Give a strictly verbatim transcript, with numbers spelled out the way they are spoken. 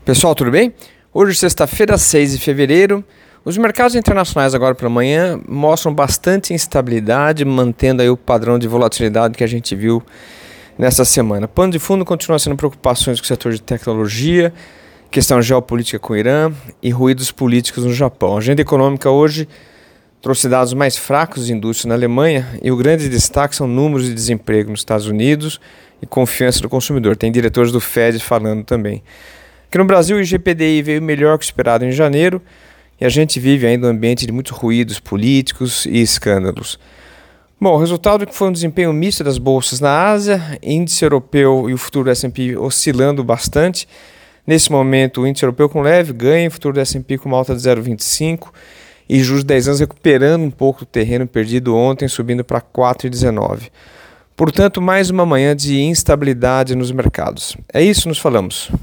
Pessoal, tudo bem? Hoje, sexta-feira, seis de fevereiro, os mercados internacionais agora pela manhã mostram bastante instabilidade, mantendo aí o padrão de volatilidade que a gente viu nessa semana. Pano de fundo continua sendo preocupações com o setor de tecnologia, questão geopolítica com o Irã e ruídos políticos no Japão. A agenda econômica hoje trouxe dados mais fracos de indústria na Alemanha e o grande destaque são números de desemprego nos Estados Unidos e confiança do consumidor. Tem diretores do Fed falando também. Aqui no Brasil, o I G P D I veio melhor que o esperado em janeiro e a gente vive ainda um ambiente de muitos ruídos políticos e escândalos. Bom, o resultado foi um desempenho misto das bolsas na Ásia, índice europeu e o futuro do S and P oscilando bastante. Nesse momento, o índice europeu com leve ganho, o futuro do S and P com uma alta de zero vírgula vinte e cinco e juros de dez anos recuperando um pouco do terreno perdido ontem, subindo para quatro vírgula dezenove. Portanto, mais uma manhã de instabilidade nos mercados. É isso, nos falamos.